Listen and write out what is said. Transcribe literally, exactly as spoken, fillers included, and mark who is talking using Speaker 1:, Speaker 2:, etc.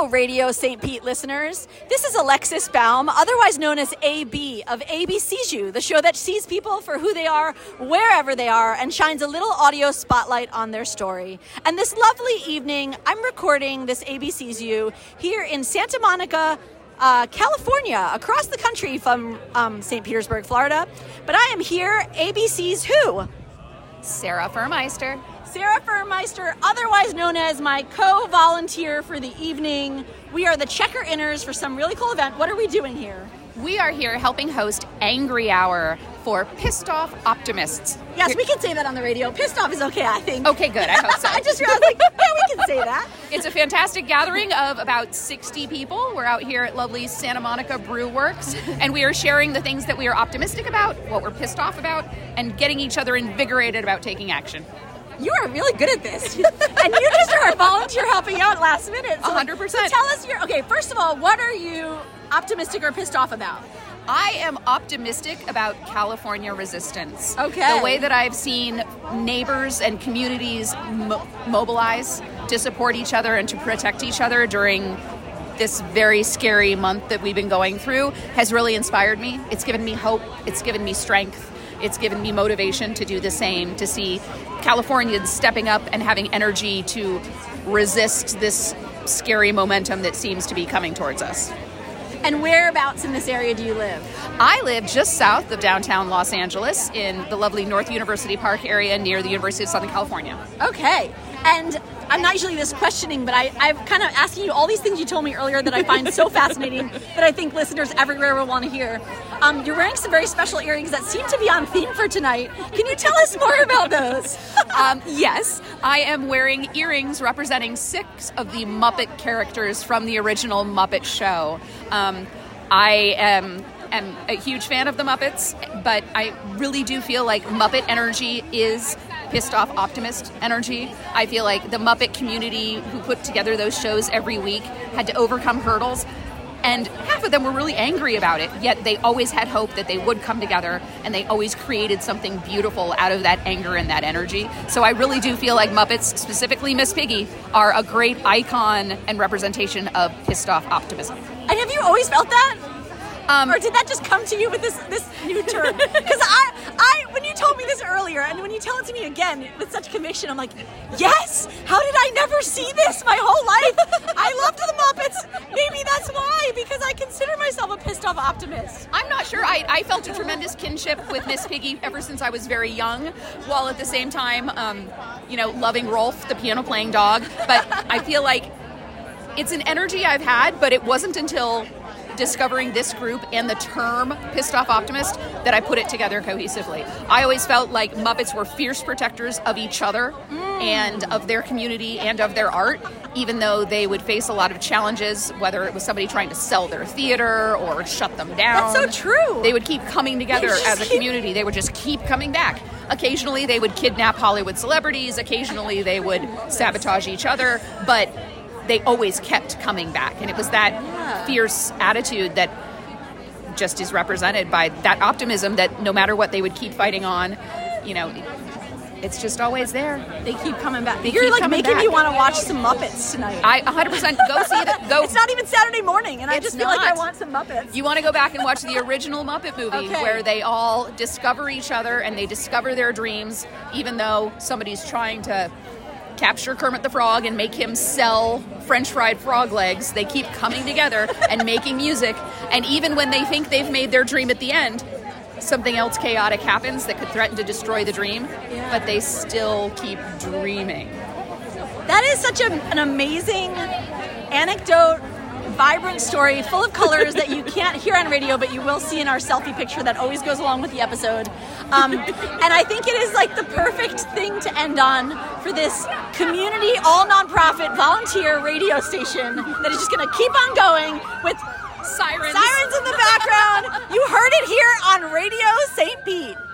Speaker 1: Hello, Radio Saint Pete listeners. This is Alexis Baum, otherwise known as A B of A B Sees You, the show that sees people for who they are, wherever they are, and shines a little audio spotlight on their story. And this lovely evening, I'm recording this A B Sees You here in Santa Monica, uh, California, across the country from um, Saint Petersburg, Florida. But I am here, A B C's who?
Speaker 2: Sarah Furmeister.
Speaker 1: Sarah Furmeister, otherwise known as my co-volunteer for the evening. We are the checker-inners for some really cool event. What are we doing here?
Speaker 2: We are here helping host Angry Hour for Pissed Off Optimists.
Speaker 1: Yes,
Speaker 2: Here-
Speaker 1: we can say that on the radio. Pissed off is okay, I think.
Speaker 2: Okay, good. I hope so.
Speaker 1: I just realized, like, yeah, we can say that.
Speaker 2: It's a fantastic gathering of about sixty people. We're out here at lovely Santa Monica Brew Works, and we are sharing the things that we are optimistic about, what we're pissed off about, and getting each other invigorated about taking action.
Speaker 1: You are really good at this. And you just are a volunteer helping out last minute.
Speaker 2: A hundred percent.
Speaker 1: So tell us your, okay, first of all, what are you optimistic or pissed off about?
Speaker 2: I am optimistic about California resistance.
Speaker 1: Okay.
Speaker 2: The way that I've seen neighbors and communities mo- mobilize to support each other and to protect each other during this very scary month that we've been going through has really inspired me. It's given me hope. It's given me strength. It's given me motivation to do the same, to see Californians stepping up and having energy to resist this scary momentum that seems to be coming towards us.
Speaker 1: And whereabouts in this area do you live?
Speaker 2: I live just south of downtown Los Angeles in the lovely North University Park area near the University of Southern California.
Speaker 1: Okay. And I'm not usually this questioning, but I, I'm kind of asking you all these things you told me earlier that I find so fascinating that I think listeners everywhere will want to hear. Um, you're wearing some very special earrings that seem to be on theme for tonight. Can you tell us more about those?
Speaker 2: um, yes, I am wearing earrings representing six of the Muppet characters from the original Muppet Show. Um, I am... am a huge fan of the Muppets, but I really do feel like Muppet energy is pissed off optimist energy. I feel like the Muppet community who put together those shows every week had to overcome hurdles, and half of them were really angry about it, yet they always had hope that they would come together, and they always created something beautiful out of that anger and that energy. So I really do feel like Muppets, specifically Miss Piggy, are a great icon and representation of pissed off optimism.
Speaker 1: And have you always felt that?
Speaker 2: Um,
Speaker 1: or did that just come to you with this this new term? Because I, I, when you told me this earlier, and when you tell it to me again with such conviction, I'm like, yes! How did I never see this my whole life? I loved the Muppets. Maybe that's why, because I consider myself a pissed off optimist.
Speaker 2: I'm not sure. I, I felt a tremendous kinship with Miss Piggy ever since I was very young, while at the same time, um, you know, loving Rolf, the piano-playing dog. But I feel like it's an energy I've had, but it wasn't until discovering this group and the term pissed off optimist that I put it together cohesively. I always felt like Muppets were fierce protectors of each other mm. and of their community and of their art, even though they would face a lot of challenges, whether it was somebody trying to sell their theater or shut them down.
Speaker 1: That's so true.
Speaker 2: They would keep coming together as a community. They would just keep coming back. Occasionally they would kidnap Hollywood celebrities. Occasionally they would sabotage each other, but they always kept coming back. And it was that yeah. fierce attitude that just is represented by that optimism that no matter what, they would keep fighting on. You know, it's just always there.
Speaker 1: They keep coming back.
Speaker 2: They
Speaker 1: You're like making
Speaker 2: back.
Speaker 1: me want to watch some Muppets tonight.
Speaker 2: I one hundred percent go see it. Go.
Speaker 1: It's not even Saturday morning, and I just feel
Speaker 2: not.
Speaker 1: like I want some Muppets.
Speaker 2: You want to go back and watch the original Muppet movie
Speaker 1: okay.
Speaker 2: where they all discover each other and they discover their dreams, even though somebody's trying to capture Kermit the Frog and make him sell French fried frog legs. They keep coming together and making music, and even when they think they've made their dream at the end, something else chaotic happens that could threaten to destroy the dream, yeah. but they still keep dreaming.
Speaker 1: That is such a, an amazing anecdote, vibrant story, full of colors that you can't hear on radio, but you will see in our selfie picture that always goes along with the episode. Um, and I think it is like the perfect thing to end on for this community, all nonprofit, volunteer radio station that is just going to keep on going with
Speaker 2: sirens.
Speaker 1: Sirens in the background. You heard it here on Radio Saint Pete.